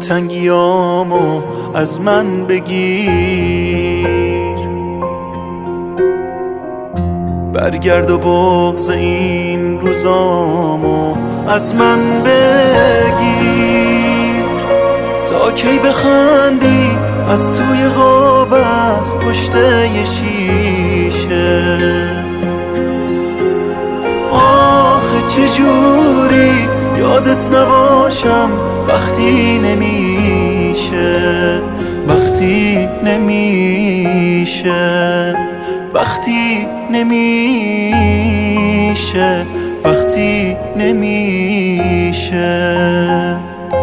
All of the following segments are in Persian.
دلتنگیامو از من بگیر، برگرد و بغض این روزامو از من بگیر. تا کی بخندی از توی خواب از پشت یه شیشه؟ آخه چجوری یادت نباشم وقتی نمیشه، وقتی نمیشه، وقتی نمیشه، وقتی نمیشه.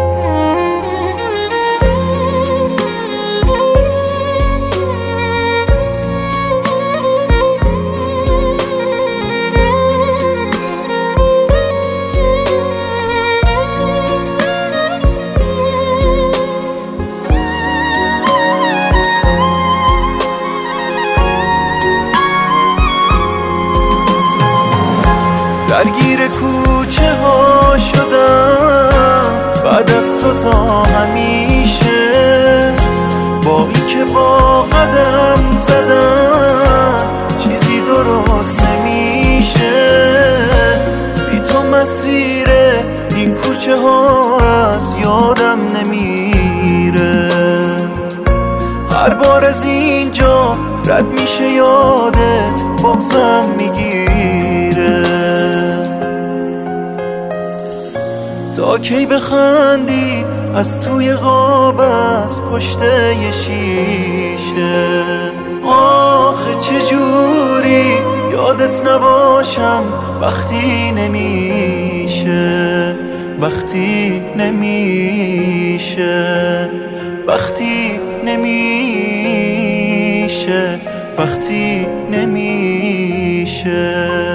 درگیر کوچه ها شدم بعد از تو تا همیشه، با این که با قدم زدم چیزی درست نمیشه. بی تو مسیر این کوچه ها از یادم نمیره، هر بار از اینجا رد میشه یادت بغضم میگیره. تا کی بخندی از توی خواب از پشت یه شیشه؟ آخه چجوری یادت نباشم وقتی نمیشه، وقتی نمیشه، وقتی نمیشه، وقتی نمیشه.